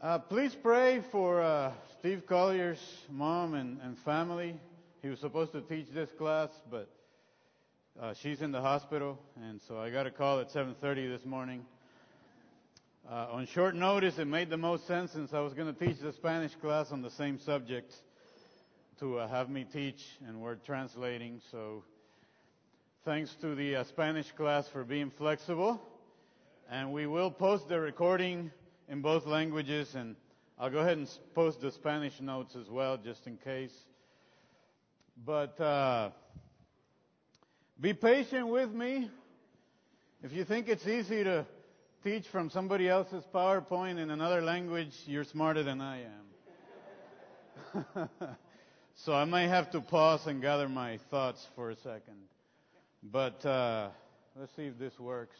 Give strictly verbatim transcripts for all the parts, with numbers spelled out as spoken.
Uh, please pray for uh, Steve Collier's mom and, and family. He was supposed to teach this class, but uh, she's in the hospital, and so I got a call at seven thirty this morning. Uh, on short notice, it made the most sense since I was going to teach the Spanish class on the same subject to uh, have me teach, and we're translating. So thanks to the uh, Spanish class for being flexible. And we will post the recording in both languages, and I'll go ahead and post the Spanish notes as well, just in case. But uh, be patient with me. If you think it's easy to teach from somebody else's PowerPoint in another language, you're smarter than I am. So I may have to pause and gather my thoughts for a second. But uh, let's see if this works.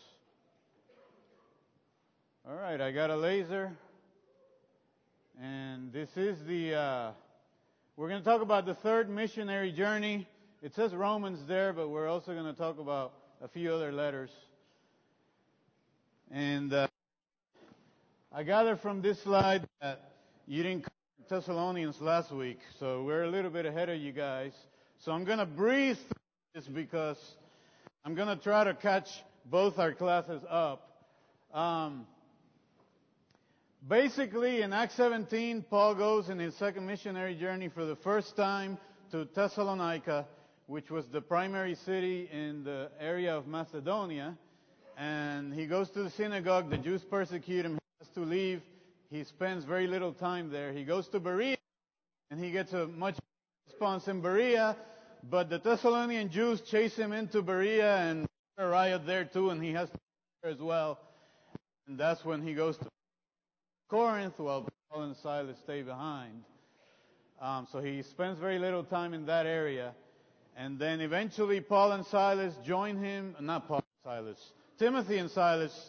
All right, I got a laser, and this is the, uh, we're going to talk about the third missionary journey. It says Romans there, but we're also going to talk about a few other letters. And uh, I gather from this slide that you didn't cover Thessalonians last week, so we're a little bit ahead of you guys. So I'm going to breeze through this because I'm going to try to catch both our classes up. Um, Basically, in Acts seventeen, Paul goes in his second missionary journey for the first time to Thessalonica, which was the primary city in the area of Macedonia. And he goes to the synagogue. The Jews persecute him. He has to leave. He spends very little time there. He goes to Berea, and he gets a much response in Berea. But the Thessalonian Jews chase him into Berea, and a riot there too, and he has to go there as well. And that's when he goes to Corinth, while Paul and Silas stay behind. Um, so he spends very little time in that area. And then eventually Paul and Silas join him, not Paul and Silas, Timothy and Silas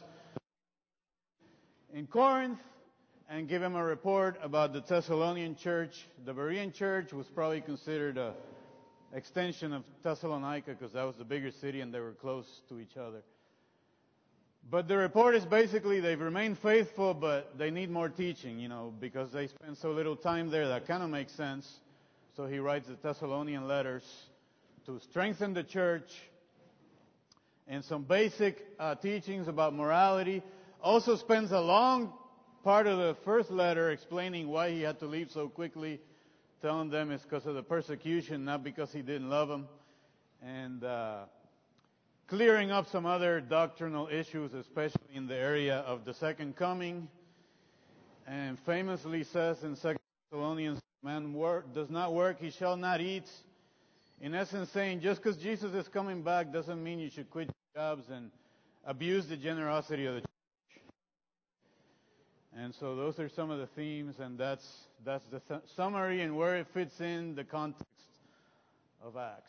in Corinth and give him a report about the Thessalonian church. The Berean church was probably considered an extension of Thessalonica because that was the bigger city and they were close to each other. But the report is basically they've remained faithful, but they need more teaching, you know, because they spend so little time there. That kind of makes sense. So he writes the Thessalonian letters to strengthen the church and some basic uh, teachings about morality. Also spends a long part of the first letter explaining why he had to leave so quickly, telling them it's because of the persecution, not because he didn't love them. And uh clearing up some other doctrinal issues, especially in the area of the second coming. And famously says in Second Thessalonians, man work, does not work, he shall not eat. In essence saying, just because Jesus is coming back doesn't mean you should quit your jobs and abuse the generosity of the church. And so those are some of the themes, and that's, that's the th- summary and where it fits in the context of Acts.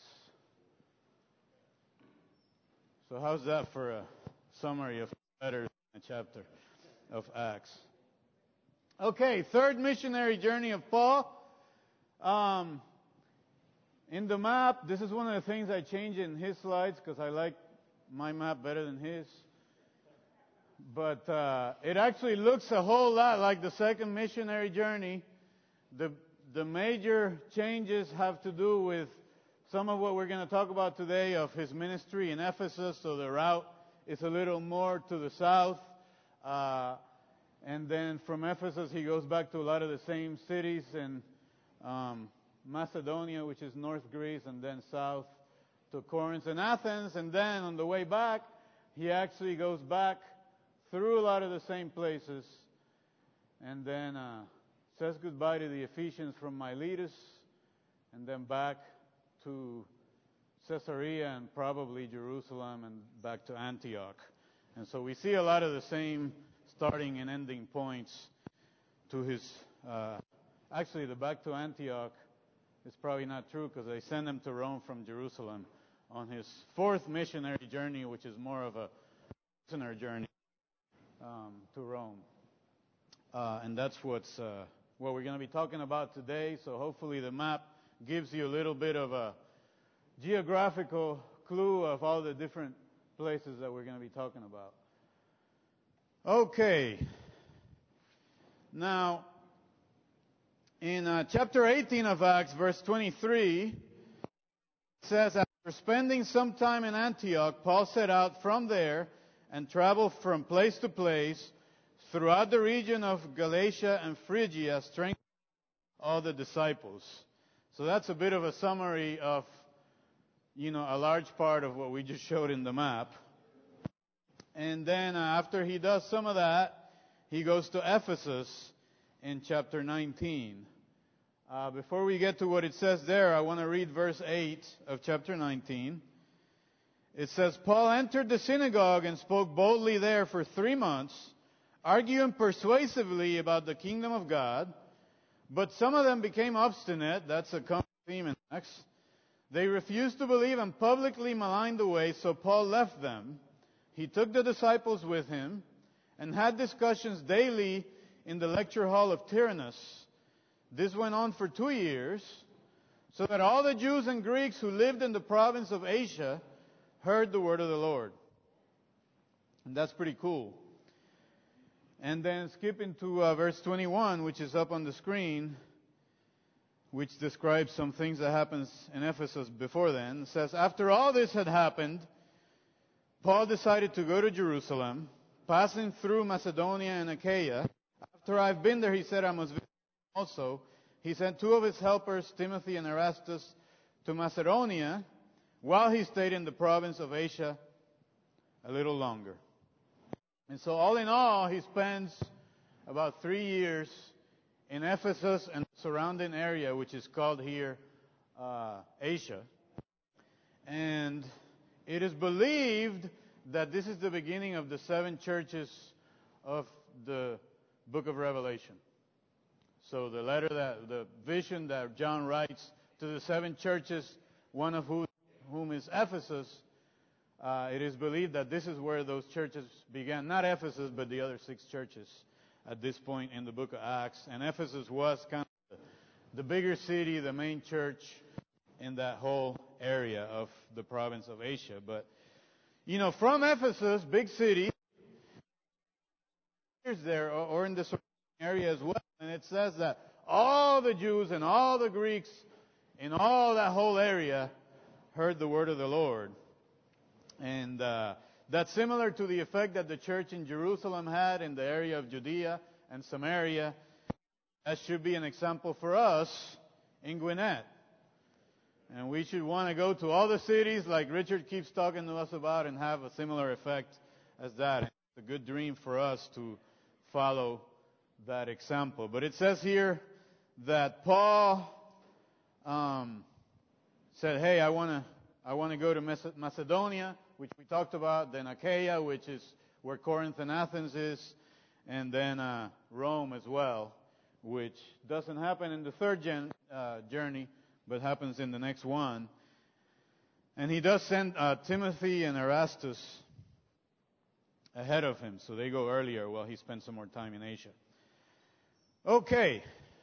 So how's that for a summary of letters in a chapter of Acts? Okay, third missionary journey of Paul. Um, in the map, this is one of the things I changed in his slides because I like my map better than his. But uh, it actually looks a whole lot like the second missionary journey. The the major changes have to do with some of what we're going to talk about today of his ministry in Ephesus, so the route is a little more to the south. Uh, and then from Ephesus, he goes back to a lot of the same cities in um, Macedonia, which is North Greece, and then south to Corinth and Athens. And then on the way back, he actually goes back through a lot of the same places. And then uh, says goodbye to the Ephesians from Miletus, and then back to Caesarea and probably Jerusalem and back to Antioch. And so we see a lot of the same starting and ending points to his, uh, actually the back to Antioch is probably not true because they send him to Rome from Jerusalem on his fourth missionary journey, which is more of a missionary journey um, to Rome. Uh, and that's what's uh, what we're going to be talking about today. So hopefully the map gives you a little bit of a geographical clue of all the different places that we're going to be talking about. Okay. Now, in uh, chapter eighteen of Acts, verse twenty-three, it says, after spending some time in Antioch, Paul set out from there and traveled from place to place throughout the region of Galatia and Phrygia, strengthening all the disciples. So that's a bit of a summary of, you know, a large part of what we just showed in the map. And then uh, after he does some of that, he goes to Ephesus in chapter nineteen. Uh, before we get to what it says there, I want to read verse eight of chapter nineteen. It says, Paul entered the synagogue and spoke boldly there for three months, arguing persuasively about the kingdom of God. But some of them became obstinate. That's a common theme in Acts. They refused to believe and publicly maligned the way, so Paul left them. He took the disciples with him and had discussions daily in the lecture hall of Tyrannus. This went on for two years, so that all the Jews and Greeks who lived in the province of Asia heard the word of the Lord. And that's pretty cool. And then skipping to uh, verse twenty-one, which is up on the screen, which describes some things that happens in Ephesus before then. It says, after all this had happened, Paul decided to go to Jerusalem, passing through Macedonia and Achaia. After I've been there, he said, I must visit also. He sent two of his helpers, Timothy and Erastus, to Macedonia, while he stayed in the province of Asia a little longer. And so all in all, he spends about three years in Ephesus and the surrounding area, which is called here uh, Asia. And it is believed that this is the beginning of the seven churches of the book of Revelation. So the letter that, the vision that John writes to the seven churches, one of whom, whom is Ephesus, uh, it is believed that this is where those churches began. Not Ephesus, but the other six churches at this point in the book of Acts. And Ephesus was kind of the bigger city, the main church in that whole area of the province of Asia. But, you know, from Ephesus, big city, there or, or in the surrounding area as well. And it says that all the Jews and all the Greeks in all that whole area heard the word of the Lord. And uh, that's similar to the effect that the church in Jerusalem had in the area of Judea and Samaria. That should be an example for us in Gwinnett. And we should want to go to all the cities like Richard keeps talking to us about and have a similar effect as that. It's a good dream for us to follow that example. But it says here that Paul um, said, hey, I want to I want to go to Macedonia, which we talked about, then Achaia, which is where Corinth and Athens is, and then uh, Rome as well, which doesn't happen in the third gen, uh, journey, but happens in the next one. And he does send uh, Timothy and Erastus ahead of him, so they go earlier while he spends some more time in Asia. Okay.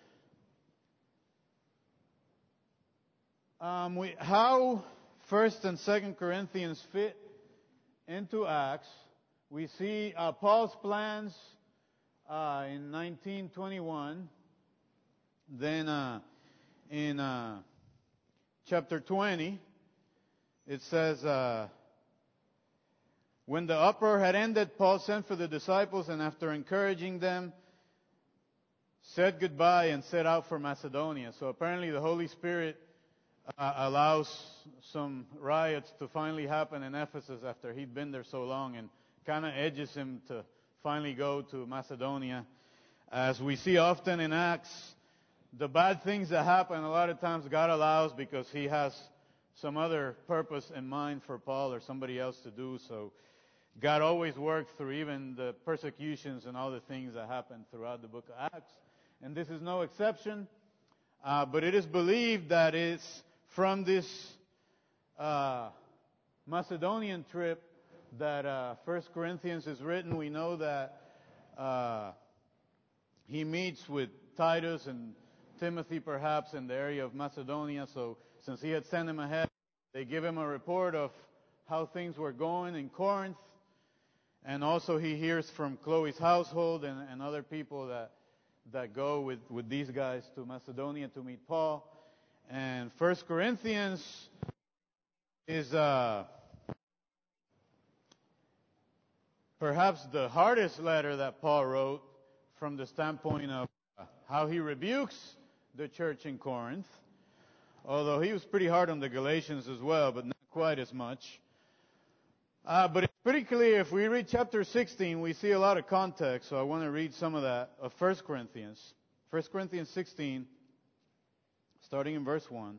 Um, we, how First and Second Corinthians fit into Acts? We see uh, Paul's plans uh, in nineteen twenty-one. Then uh, in uh, chapter twenty, it says, uh, when the uproar had ended, Paul sent for the disciples, and after encouraging them, said goodbye and set out for Macedonia. So apparently the Holy Spirit uh, allows some riots to finally happen in Ephesus after he'd been there so long, and kind of edges him to finally go to Macedonia. As we see often in Acts, the bad things that happen, a lot of times God allows because he has some other purpose in mind for Paul or somebody else to do. So God always works through even the persecutions and all the things that happen throughout the book of Acts. And this is no exception. Uh, but it is believed that it's from this uh, Macedonian trip that uh, First Corinthians is written. We know that uh, he meets with Titus and Timothy perhaps in the area of Macedonia. So since he had sent him ahead, they give him a report of how things were going in Corinth. And also he hears from Chloe's household and, and other people that that go with, with these guys to Macedonia to meet Paul. And First Corinthians is uh, perhaps the hardest letter that Paul wrote from the standpoint of uh, how he rebukes the church in Corinth. Although he was pretty hard on the Galatians as well, but not quite as much. Uh, but it's pretty clear. If we read chapter sixteen, we see a lot of context. So I want to read some of that of First Corinthians. First Corinthians sixteen, starting in verse one.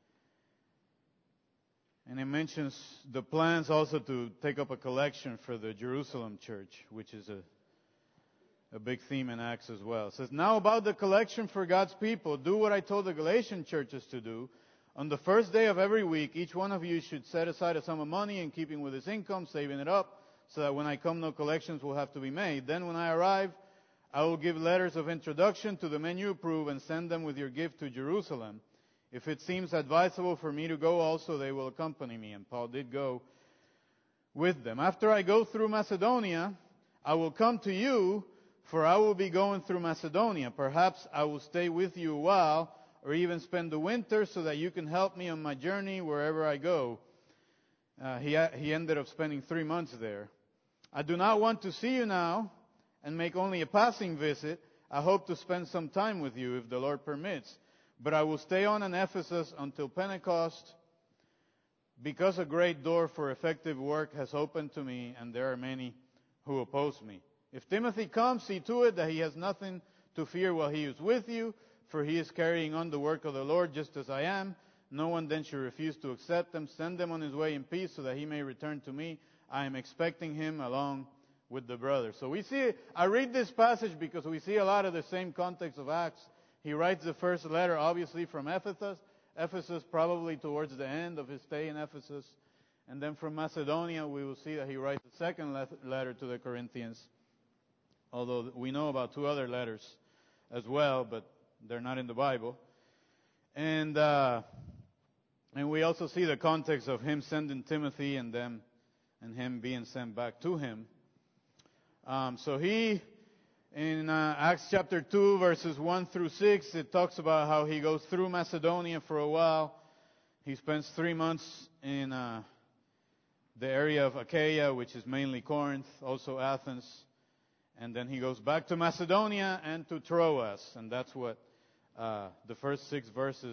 And it mentions the plans also to take up a collection for the Jerusalem church, which is a, a big theme in Acts as well. It says, "Now about the collection for God's people, do what I told the Galatian churches to do. On the first day of every week, each one of you should set aside a sum of money in keeping with his income, saving it up, so that when I come, no collections will have to be made. Then when I arrive, I will give letters of introduction to the men you approve and send them with your gift to Jerusalem. If it seems advisable for me to go also, they will accompany me." And Paul did go with them. "After I go through Macedonia, I will come to you, for I will be going through Macedonia. Perhaps I will stay with you a while, or even spend the winter, so that you can help me on my journey wherever I go." Uh, he, he ended up spending three months there. "I do not want to see you now and make only a passing visit. I hope to spend some time with you if the Lord permits. But I will stay on in Ephesus until Pentecost, because a great door for effective work has opened to me, and there are many who oppose me. If Timothy comes, see to it that he has nothing to fear while he is with you, for he is carrying on the work of the Lord just as I am. No one then should refuse to accept him. Send him on his way in peace, so that he may return to me. I am expecting him along with the brothers." So we see, I read this passage because we see a lot of the same context of Acts. He writes the first letter, obviously, from Ephesus. Ephesus probably towards the end of his stay in Ephesus. And then from Macedonia, we will see that he writes the second letter to the Corinthians. Although we know about two other letters as well, but they're not in the Bible. And uh, and we also see the context of him sending Timothy and them, and him being sent back to him. Um, so he, in uh, Acts chapter two, verses one through six, it talks about how he goes through Macedonia for a while. He spends three months in uh, the area of Achaia, which is mainly Corinth, also Athens. And then he goes back to Macedonia and to Troas. And that's what uh, the first six verses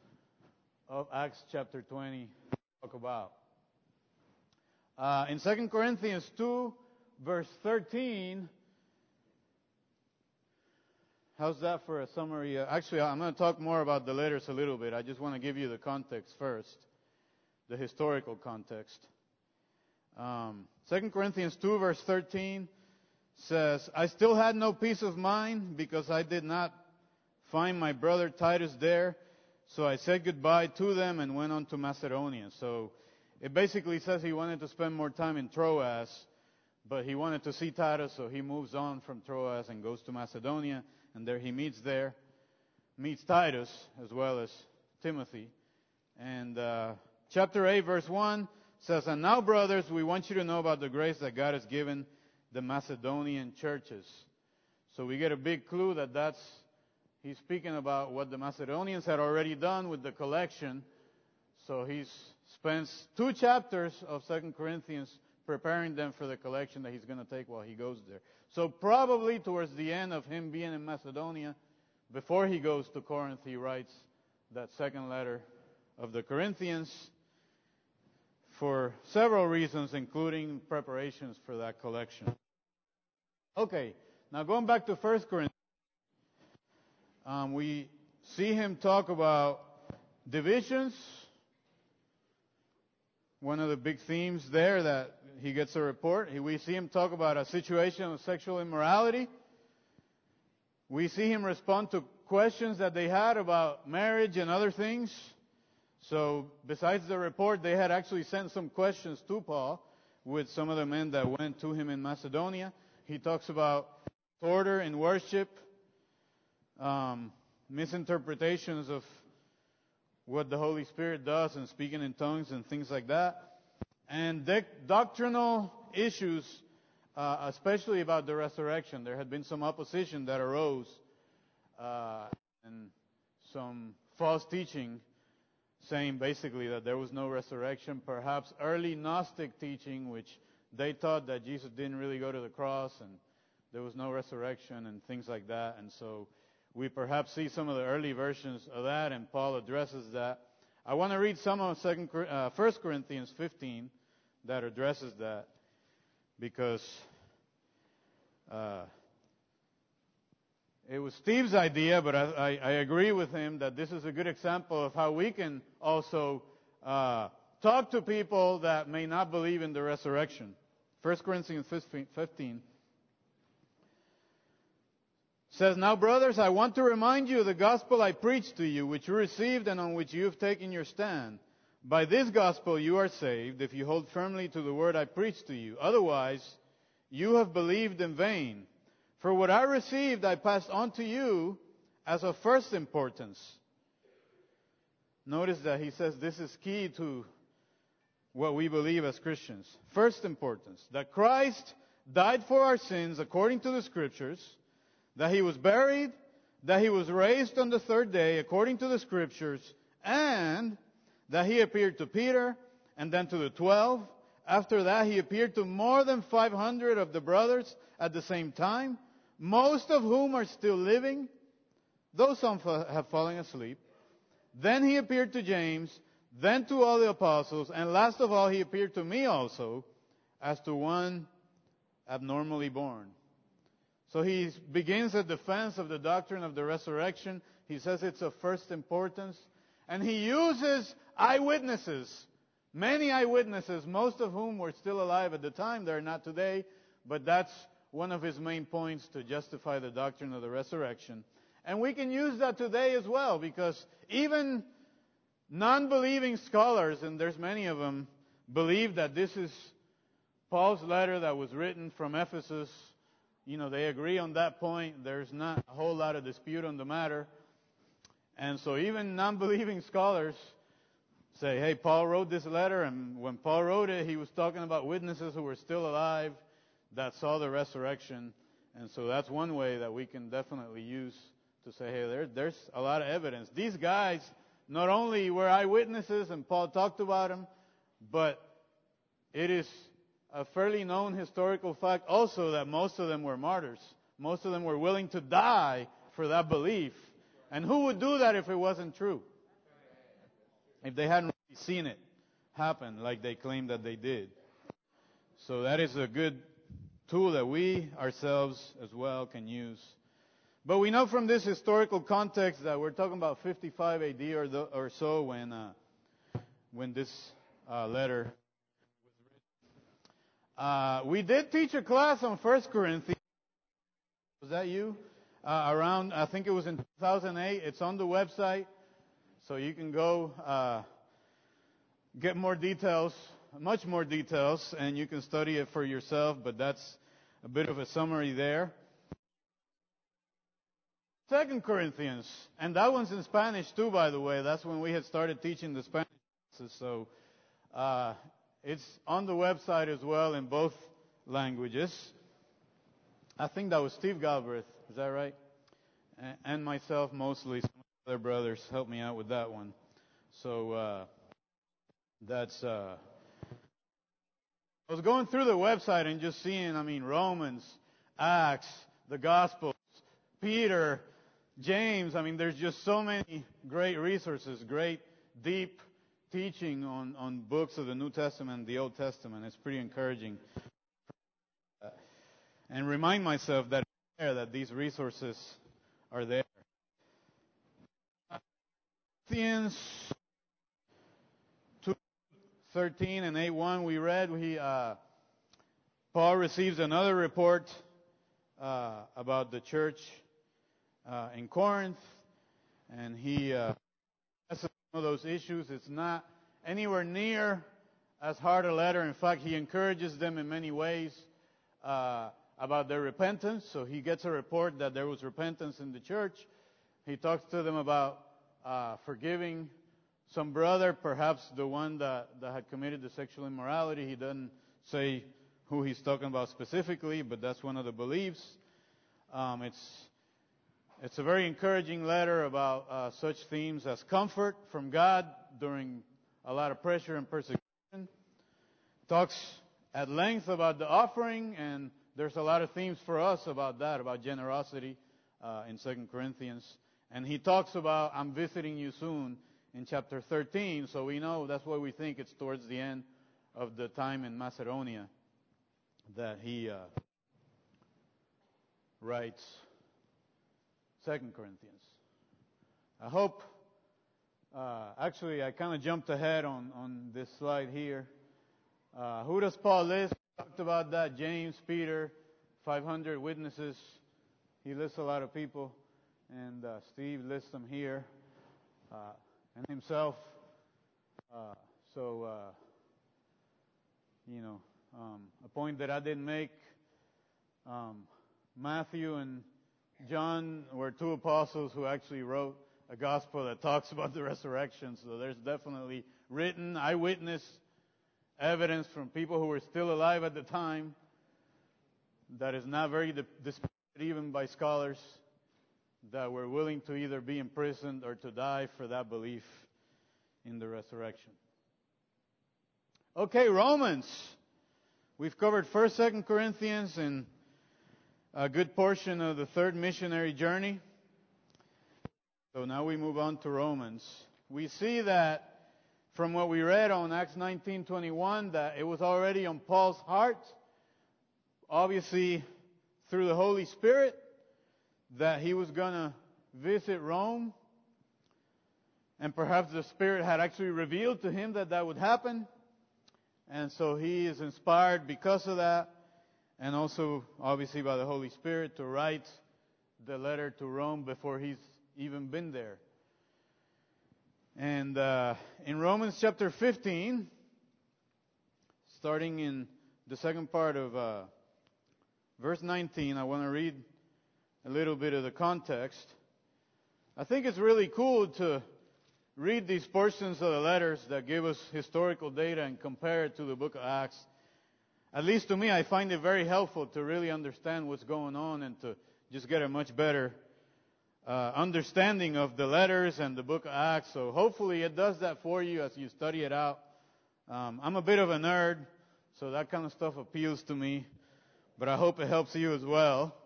of Acts chapter twenty talk about. Uh, in Second Corinthians two, verse thirteen, how's that for a summary? Uh, actually, I'm going to talk more about the letters a little bit. I just want to give you the context first, the historical context. Um, Second Corinthians two, verse thirteen says, "I still had no peace of mind because I did not find my brother Titus there. So I said goodbye to them and went on to Macedonia." So it basically says he wanted to spend more time in Troas, but he wanted to see Titus, so he moves on from Troas and goes to Macedonia. And there he meets there, meets Titus as well as Timothy. And uh, chapter eight, verse one says, "And now, brothers, we want you to know about the grace that God has given the Macedonian churches." So we get a big clue that that's, he's speaking about what the Macedonians had already done with the collection. So he spends two chapters of Second Corinthians preparing them for the collection that he's going to take while he goes there. So probably towards the end of him being in Macedonia, before he goes to Corinth, he writes that second letter of the Corinthians for several reasons, including preparations for that collection. Okay, now going back to First Corinthians, um, we see him talk about divisions. One of the big themes there that he gets a report. We see him talk about a situation of sexual immorality. We see him respond to questions that they had about marriage and other things. So besides the report, they had actually sent some questions to Paul with some of the men that went to him in Macedonia. He talks about order in worship, um, misinterpretations of what the Holy Spirit does and speaking in tongues and things like that. And de- doctrinal issues, uh, especially about the resurrection. There had been some opposition that arose uh, and some false teaching saying basically that there was no resurrection, perhaps early Gnostic teaching, which they thought that Jesus didn't really go to the cross and there was no resurrection and things like that. And so we perhaps see some of the early versions of that, and Paul addresses that. I want to read some of Second, uh, First Corinthians fifteen that addresses that, because uh, it was Steve's idea, but I, I, I agree with him that this is a good example of how we can also uh, talk to people that may not believe in the resurrection. First Corinthians fifteen says, "Now, brothers, I want to remind you of the gospel I preached to you, which you received and on which you have taken your stand. By this gospel you are saved, if you hold firmly to the word I preached to you. Otherwise, you have believed in vain. For what I received I passed on to you as of first importance." Notice that he says this is key to what we believe as Christians. First importance, that Christ died for our sins according to the Scriptures, that He was buried, that He was raised on the third day according to the Scriptures, and that He appeared to Peter and then to the twelve. After that, He appeared to more than five hundred of the brothers at the same time, most of whom are still living, though some have fallen asleep. Then He appeared to James, then to all the apostles, and last of all He appeared to me also, as to one abnormally born. So he begins a defense of the doctrine of the resurrection. He says it's of first importance. And he uses eyewitnesses, many eyewitnesses, most of whom were still alive at the time. They're not today, but that's one of his main points to justify the doctrine of the resurrection. And we can use that today as well, because even non-believing scholars, and there's many of them, believe that this is Paul's letter that was written from Ephesus. You know, they agree on that point. There's not a whole lot of dispute on the matter. And so even non-believing scholars say, hey, Paul wrote this letter, and when Paul wrote it, he was talking about witnesses who were still alive that saw the resurrection. And so that's one way that we can definitely use to say, hey, there, there's a lot of evidence. These guys not only were eyewitnesses, and Paul talked about them, but it is a fairly known historical fact also that most of them were martyrs. Most of them were willing to die for that belief. And who would do that if it wasn't true? If they hadn't really seen it happen like they claimed that they did. So that is a good tool that we ourselves as well can use. But we know from this historical context that we're talking about fifty-five A D or, the, or so when uh, when this uh, letter Uh, we did teach a class on First Corinthians. Was that you? Uh, around, I think it was in two thousand eight. It's on the website, so you can go uh, get more details, much more details, and you can study it for yourself, but that's a bit of a summary there. Second Corinthians, and that one's in Spanish too, by the way. That's when we had started teaching the Spanish classes, so uh, it's on the website as well in both languages. I think that was Steve Galbraith. Is that right? And myself mostly. Some other brothers helped me out with that one. So uh, that's. Uh, I was going through the website and just seeing, I mean, Romans, Acts, the Gospels, Peter, James. I mean, there's just so many great resources, great, deep teaching on, on books of the New Testament and the Old Testament. It's pretty encouraging. Uh, and remind myself that that these resources are there. Corinthians two thirteen and eight one we read. We uh, Paul receives another report uh, about the church uh, in Corinth, and he uh, addresses some of those issues. It's not anywhere near as hard a letter. In fact, he encourages them in many ways uh, about their repentance. So he gets a report that there was repentance in the church. He talks to them about uh, forgiving some brother, perhaps the one that, that had committed the sexual immorality. He doesn't say who he's talking about specifically, but that's one of the beliefs. Um, it's it's a very encouraging letter about uh, such themes as comfort from God during a lot of pressure and persecution. Talks at length about the offering, and there's a lot of themes for us about that, about generosity uh, in Second Corinthians. And he talks about, I'm visiting you soon, in chapter thirteen, so we know that's why we think it's towards the end of the time in Macedonia that he uh, writes Second Corinthians. I hope, uh, actually I kind of jumped ahead on, on this slide here. Uh, who does Paul list? We talked about that. James, Peter, five hundred witnesses. He lists a lot of people. And uh, Steve lists them here. Uh, and himself. Uh, so, uh, you know, um, a point that I didn't make. Um, Matthew and John were two apostles who actually wrote a gospel that talks about the resurrection. So there's definitely written eyewitness evidence from people who were still alive at the time that is not very disputed even by scholars, that were willing to either be imprisoned or to die for that belief in the resurrection. Okay, Romans. We've covered First, Second Corinthians and a good portion of the third missionary journey. So now we move on to Romans. We see that from what we read on Acts nineteen twenty-one, that it was already on Paul's heart, obviously through the Holy Spirit, that he was going to visit Rome. And perhaps the Spirit had actually revealed to him that that would happen. And so he is inspired because of that, and also obviously by the Holy Spirit, to write the letter to Rome before he's even been there. And uh, in Romans chapter fifteen, starting in the second part of uh, verse nineteen, I want to read a little bit of the context. I think it's really cool to read these portions of the letters that give us historical data and compare it to the book of Acts. At least to me, I find it very helpful to really understand what's going on and to just get a much better uh, understanding of the letters and the book of Acts. So hopefully it does that for you as you study it out. Um, I'm a bit of a nerd, so that kind of stuff appeals to me, but I hope it helps you as well.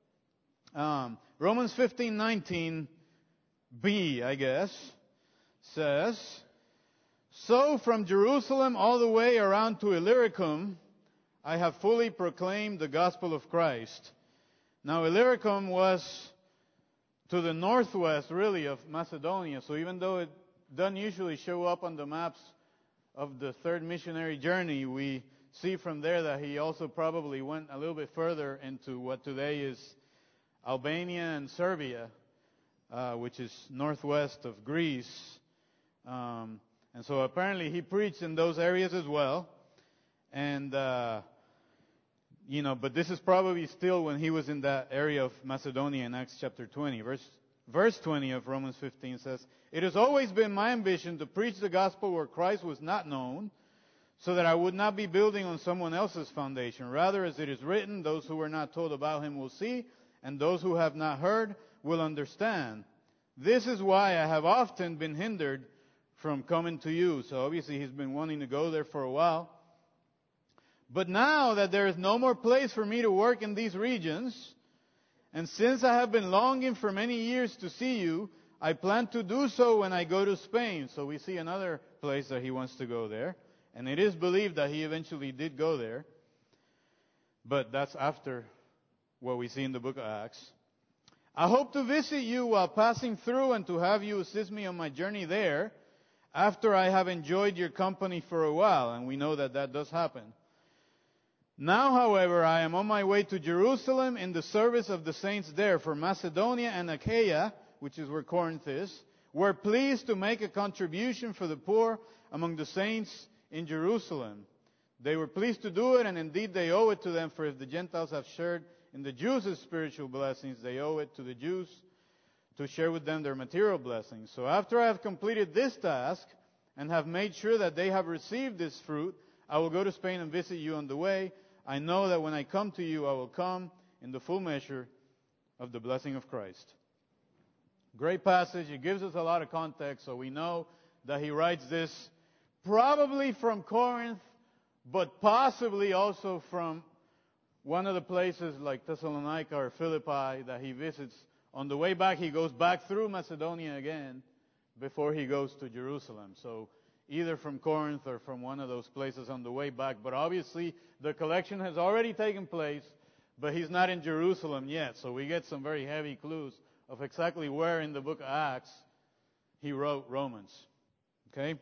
Um, Romans fifteen nineteen b, I guess, says, "So from Jerusalem all the way around to Illyricum, I have fully proclaimed the gospel of Christ." Now Illyricum was to the northwest, really, of Macedonia. So even though it doesn't usually show up on the maps of the third missionary journey, we see from there that he also probably went a little bit further into what today is Albania and Serbia, uh, which is northwest of Greece. Um, and so apparently he preached in those areas as well. And, uh, you know, but this is probably still when he was in that area of Macedonia in Acts chapter twenty. Verse, verse twenty of Romans fifteen says, "It has always been my ambition to preach the gospel where Christ was not known, so that I would not be building on someone else's foundation. Rather, as it is written, those who were not told about him will see, and those who have not heard will understand. This is why I have often been hindered from coming to you." So obviously he's been wanting to go there for a while. "But now that there is no more place for me to work in these regions, and since I have been longing for many years to see you, I plan to do so when I go to Spain." So we see another place that he wants to go there. And it is believed that he eventually did go there. But that's after what we see in the book of Acts. "I hope to visit you while passing through and to have you assist me on my journey there after I have enjoyed your company for a while." And we know that that does happen. "Now, however, I am on my way to Jerusalem in the service of the saints there, for Macedonia and Achaia," which is where Corinth is, "were pleased to make a contribution for the poor among the saints in Jerusalem. They were pleased to do it, and indeed they owe it to them, for if the Gentiles have shared in the Jews' spiritual blessings, they owe it to the Jews to share with them their material blessings. So after I have completed this task and have made sure that they have received this fruit, I will go to Spain and visit you on the way. I know that when I come to you, I will come in the full measure of the blessing of Christ." Great passage. It gives us a lot of context, so we know that he writes this probably from Corinth, but possibly also from one of the places like Thessalonica or Philippi that he visits. On the way back, he goes back through Macedonia again before he goes to Jerusalem. So either from Corinth or from one of those places on the way back. But obviously, the collection has already taken place, but he's not in Jerusalem yet. So we get some very heavy clues of exactly where in the book of Acts he wrote Romans. Okay?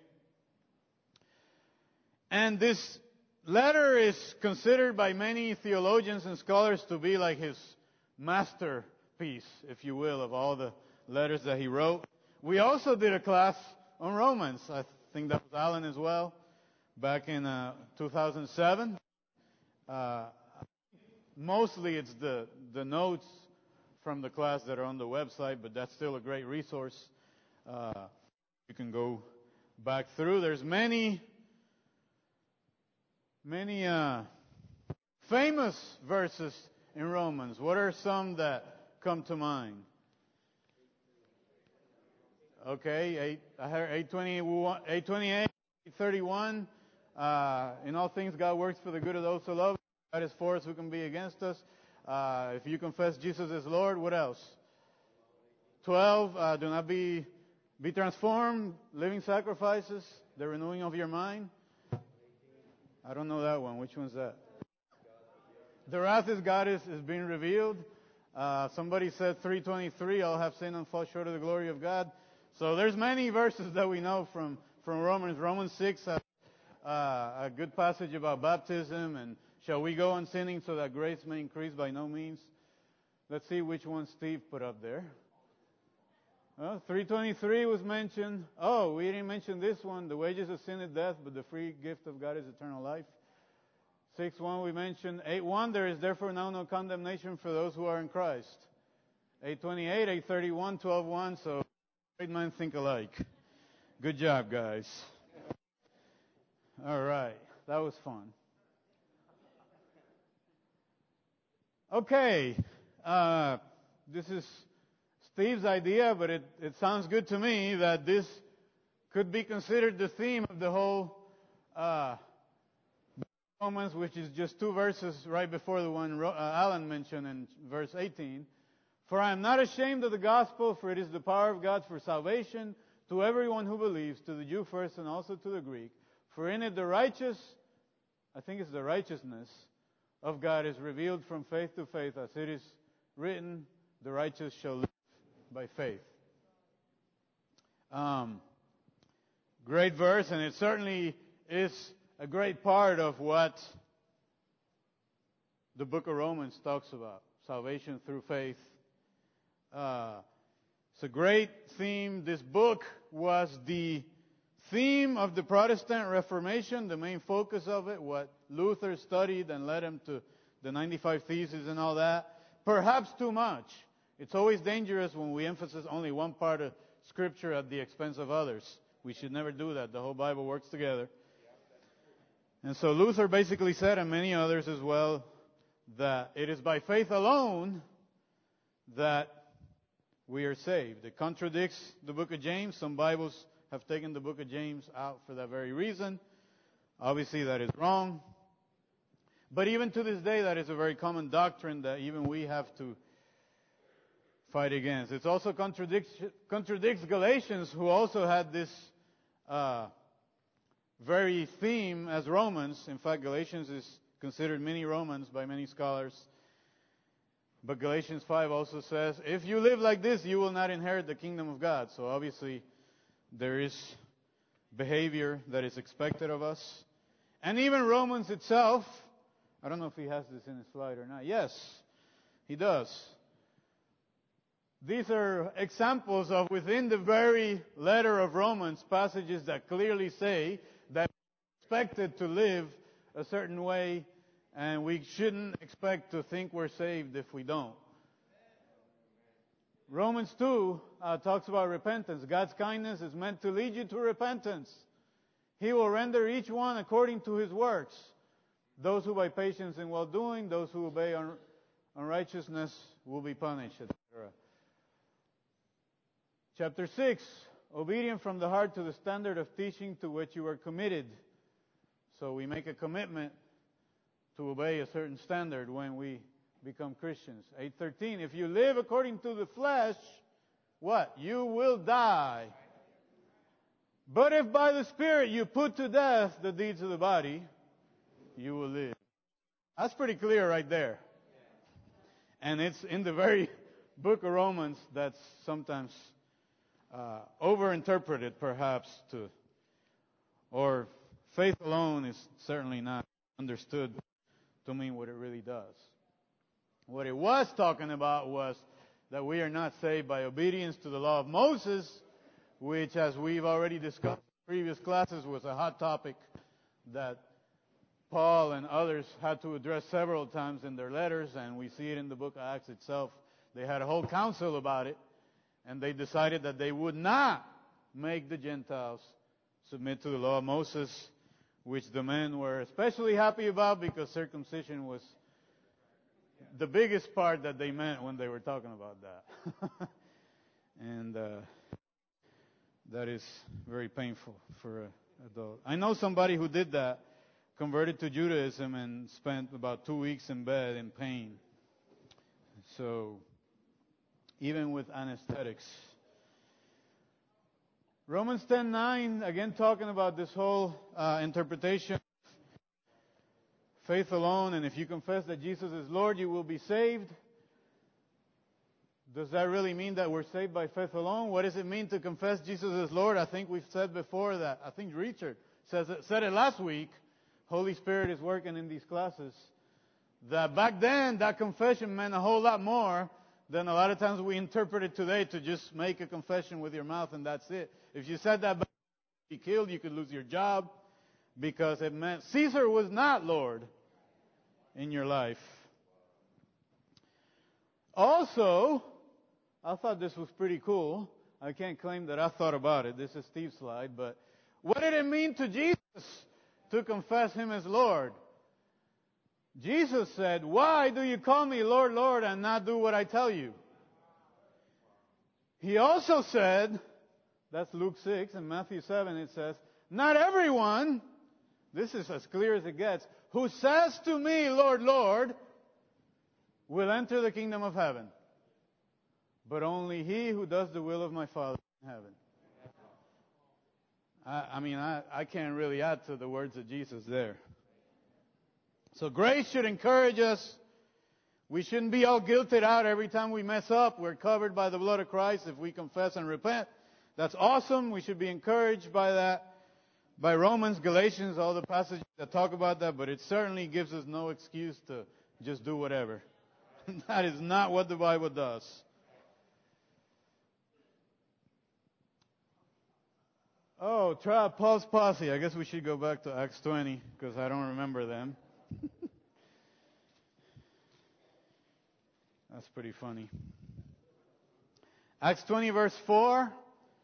And this letter is considered by many theologians and scholars to be like his masterpiece, if you will, of all the letters that he wrote. We also did a class on Romans. I think that was Alan as well, back in uh, two thousand seven. Uh, mostly it's the, the notes from the class that are on the website, but that's still a great resource. Uh, you can go back through. There's many, many uh, famous verses in Romans. What are some that come to mind? Okay, eight, I heard eight twenty-one, eight twenty-eight, eight thirty-one. Uh, in all things, God works for the good of those who love Him. God is for us, who can be against us? Uh, if you confess Jesus as Lord, what else? twelve, uh, do not be be transformed, living sacrifices, the renewing of your mind. I don't know that one. Which one's that? The wrath of God is, is being revealed. Uh, somebody said three twenty-three, all have sinned and fall short of the glory of God. So there's many verses that we know from, from Romans. Romans six, uh, uh, a good passage about baptism, and shall we go on sinning so that grace may increase? By no means. Let's see which one Steve put up there. Well, three twenty-three was mentioned. Oh, we didn't mention this one. The wages of sin is death, but the free gift of God is eternal life. six one we mentioned. eight one, there is therefore now no condemnation for those who are in Christ. eight twenty-eight, eight thirty-one, twelve one, so great minds think alike. Good job, guys. All right, that was fun. Okay, uh, this is Steve's idea, but it, it sounds good to me that this could be considered the theme of the whole uh, Romans, which is just two verses right before the one uh, Alan mentioned in verse eighteen. For I am not ashamed of the gospel, for it is the power of God for salvation to everyone who believes, to the Jew first and also to the Greek. For in it the righteous, I think it's the righteousness of God is revealed from faith to faith, as it is written, the righteous shall live by faith. Um, great verse, and it certainly is a great part of what the book of Romans talks about. Salvation through faith. Uh, it's a great theme. This book was the theme of the Protestant Reformation, the main focus of it, what Luther studied and led him to the ninety-five Theses and all that. Perhaps too much. It's always dangerous when we emphasize only one part of Scripture at the expense of others. We should never do that. The whole Bible works together. And so Luther basically said, and many others as well, that it is by faith alone that we are saved. It contradicts the book of James. Some Bibles have taken the book of James out for that very reason. Obviously, that is wrong. But even to this day, that is a very common doctrine that even we have to fight against. It also contradicts, contradicts Galatians, who also had this uh, very theme as Romans. In fact, Galatians is considered mini Romans by many scholars. But Galatians five also says, if you live like this, you will not inherit the kingdom of God. So obviously, there is behavior that is expected of us. And even Romans itself, I don't know if he has this in his slide or not. Yes, he does. These are examples of within the very letter of Romans, passages that clearly say that we're expected to live a certain way, and we shouldn't expect to think we're saved if we don't. Romans two uh, talks about repentance. God's kindness is meant to lead you to repentance. He will render each one according to his works. Those who by patience and well-doing, those who obey un- unrighteousness will be punished, et cetera. Chapter six, obedient from the heart to the standard of teaching to which you were committed. So we make a commitment to obey a certain standard when we become Christians. eight thirteen, if you live according to the flesh, what? You will die. But if by the Spirit you put to death the deeds of the body, you will live. That's pretty clear right there. And it's in the very book of Romans that's sometimes uh, overinterpreted perhaps to, or faith alone is certainly not understood to mean what it really does. What it was talking about was that we are not saved by obedience to the law of Moses, which, as we've already discussed in previous classes, was a hot topic that Paul and others had to address several times in their letters, and we see it in the book of Acts itself. They had a whole council about it, and they decided that they would not make the Gentiles submit to the law of Moses, which the men were especially happy about because circumcision was the biggest part that they meant when they were talking about that. and uh, that is very painful for an adult. I know somebody who did that, converted to Judaism and spent about two weeks in bed in pain. So, even with anesthetics. Romans ten nine, again talking about this whole uh, interpretation of faith alone, and if you confess that Jesus is Lord, you will be saved. Does that really mean that we're saved by faith alone? What does it mean to confess Jesus as Lord? I think we've said before that, I think Richard says it, said it last week, Holy Spirit is working in these classes, that back then that confession meant a whole lot more than a lot of times we interpret it today to just make a confession with your mouth and that's it. If you said that back then, you could be killed, you could lose your job, because it meant Caesar was not Lord in your life. Also, I thought this was pretty cool. I can't claim that I thought about it. This is Steve's slide, but what did it mean to Jesus to confess Him as Lord? Jesus said, "Why do you call me Lord, Lord, and not do what I tell you?" He also said, that's Luke six, and Matthew seven it says, "Not everyone," this is as clear as it gets, "who says to me, Lord, Lord, will enter the kingdom of heaven, but only he who does the will of my Father in heaven." I, I mean, I, I can't really add to the words of Jesus there. So grace should encourage us. We shouldn't be all guilted out every time we mess up. We're covered by the blood of Christ if we confess and repent. That's awesome. We should be encouraged by that, by Romans, Galatians, all the passages that talk about that, but it certainly gives us no excuse to just do whatever. That is not what the Bible does. Oh, try Paul's posse. I guess we should go back to Acts twenty, because I don't remember them. That's pretty funny. Acts twenty verse four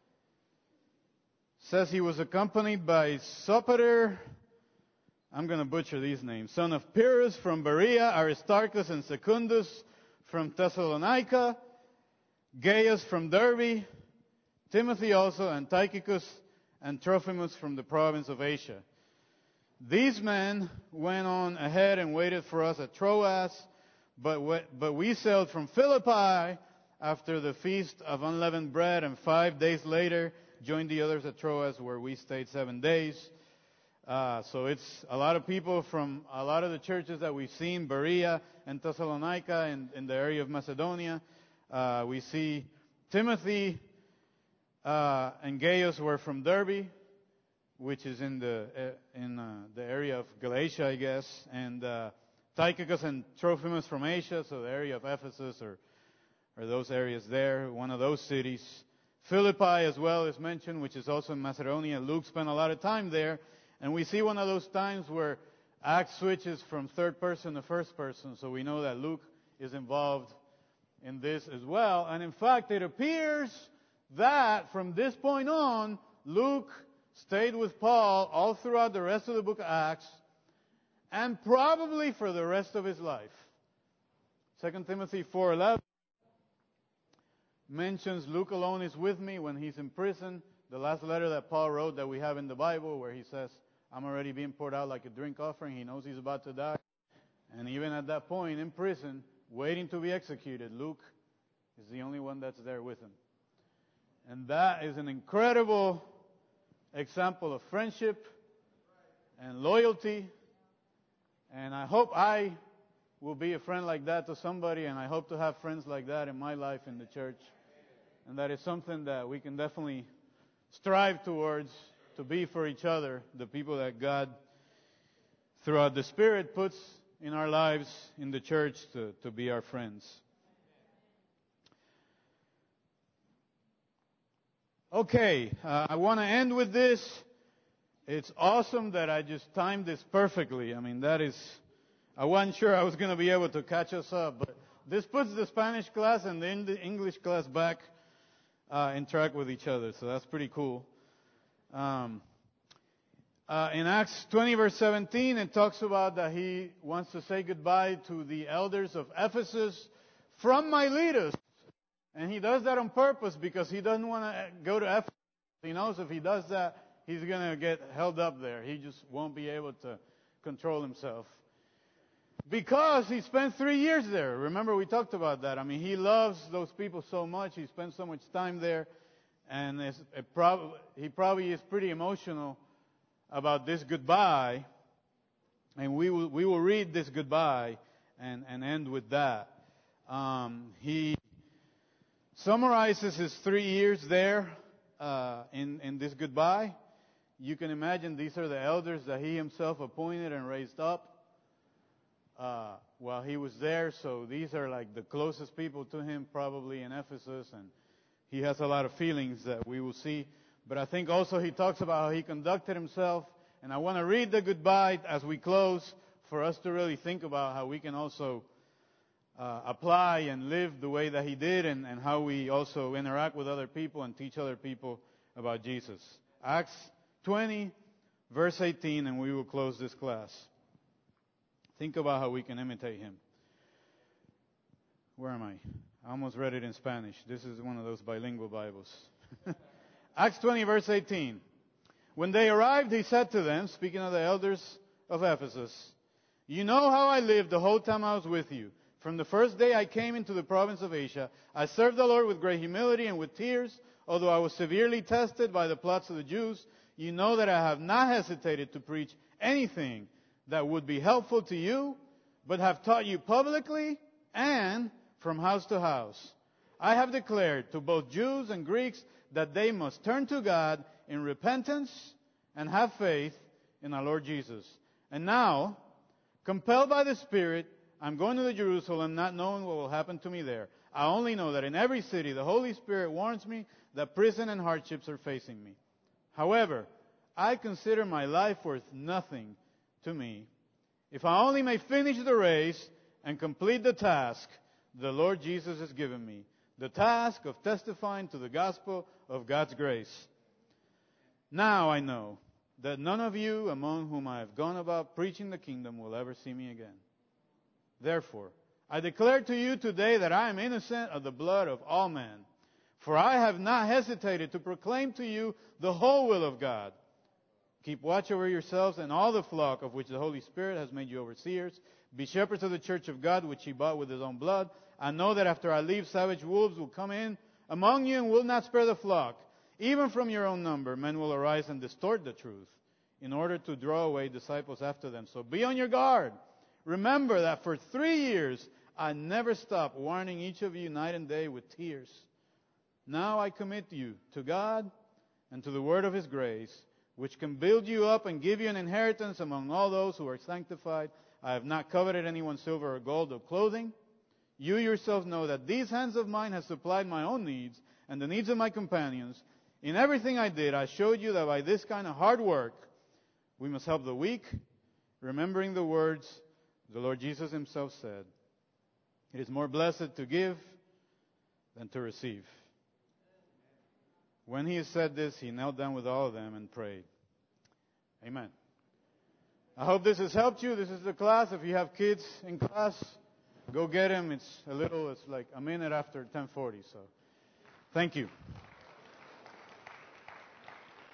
says he was accompanied by Sopater, I'm going to butcher these names, son of Pyrrhus from Berea, Aristarchus and Secundus from Thessalonica, Gaius from Derbe, Timothy also, and Tychicus and Trophimus from the province of Asia. These men went on ahead and waited for us at Troas, but we, but we sailed from Philippi after the feast of unleavened bread, and five days later joined the others at Troas, where we stayed seven days. Uh, so it's a lot of people from a lot of the churches that we've seen, Berea and Thessalonica, and in the area of Macedonia. Uh, we see Timothy uh, and Gaius were from Derbe, which is in the uh, in uh, the area of Galatia, I guess, and uh, Tychicus and Trophimus from Asia, so the area of Ephesus or or those areas there, one of those cities. Philippi as well is mentioned, which is also in Macedonia. Luke spent a lot of time there, and we see one of those times where Acts switches from third person to first person, so we know that Luke is involved in this as well. And in fact, it appears that from this point on, Luke stayed with Paul all throughout the rest of the book of Acts, and probably for the rest of his life. Second Timothy four eleven mentions Luke alone is with me when he's in prison. The last letter that Paul wrote that we have in the Bible where he says, I'm already being poured out like a drink offering. He knows he's about to die. And even at that point in prison, waiting to be executed, Luke is the only one that's there with him. And that is an incredible example of friendship and loyalty. And I hope I will be a friend like that to somebody, and I hope to have friends like that in my life in the church. And that is something that we can definitely strive towards, to be for each other, the people that God, throughout the Spirit, puts in our lives in the church to, to be our friends. Okay, uh, I want to end with this. It's awesome that I just timed this perfectly. I mean, that is, I wasn't sure I was going to be able to catch us up, but this puts the Spanish class and the English class back uh, in track with each other, so that's pretty cool. Um, uh, in Acts twenty, verse seventeen, it talks about that he wants to say goodbye to the elders of Ephesus from Miletus. And he does that on purpose because he doesn't want to go to Ephesus. He knows if he does that, he's going to get held up there. He just won't be able to control himself. Because he spent three years there. Remember, we talked about that. I mean, he loves those people so much. He spent so much time there. And it's, it prob- he probably is pretty emotional about this goodbye. And we will, we will read this goodbye and, and end with that. Um, he summarizes his three years there uh, in, in this goodbye. You can imagine these are the elders that he himself appointed and raised up uh, while he was there. So these are like the closest people to him probably in Ephesus. And he has a lot of feelings that we will see. But I think also he talks about how he conducted himself. And I want to read the goodbye as we close for us to really think about how we can also Uh, apply and live the way that he did, and, and how we also interact with other people and teach other people about Jesus. Acts twenty, verse eighteen, and we will close this class. Think about how we can imitate him. Where am I? I almost read it in Spanish. This is one of those bilingual Bibles. Acts twenty, verse eighteen. When they arrived, he said to them, speaking of the elders of Ephesus, "You know how I lived the whole time I was with you. From the first day I came into the province of Asia, I served the Lord with great humility and with tears, although I was severely tested by the plots of the Jews. You know that I have not hesitated to preach anything that would be helpful to you, but have taught you publicly and from house to house. I have declared to both Jews and Greeks that they must turn to God in repentance and have faith in our Lord Jesus. And now, compelled by the Spirit, I'm going to Jerusalem, not knowing what will happen to me there. I only know that in every city the Holy Spirit warns me that prison and hardships are facing me. However, I consider my life worth nothing to me, if I only may finish the race and complete the task the Lord Jesus has given me, the task of testifying to the gospel of God's grace. Now I know that none of you among whom I have gone about preaching the kingdom will ever see me again. Therefore, I declare to you today that I am innocent of the blood of all men. For I have not hesitated to proclaim to you the whole will of God. Keep watch over yourselves and all the flock of which the Holy Spirit has made you overseers. Be shepherds of the church of God, which he bought with his own blood. I know that after I leave, savage wolves will come in among you and will not spare the flock. Even from your own number, men will arise and distort the truth in order to draw away disciples after them. So be on your guard. Remember that for three years I never stopped warning each of you night and day with tears. Now I commit you to God and to the word of his grace, which can build you up and give you an inheritance among all those who are sanctified. I have not coveted anyone's silver or gold or clothing. You yourselves know that these hands of mine have supplied my own needs and the needs of my companions. In everything I did, I showed you that by this kind of hard work, we must help the weak, remembering the words the Lord Jesus himself said, it is more blessed to give than to receive. When he had said this, he knelt down with all of them and prayed. Amen. I hope this has helped you. This is the class. If you have kids in class, go get them. It's a little, it's like a minute after ten forty, so Thank you.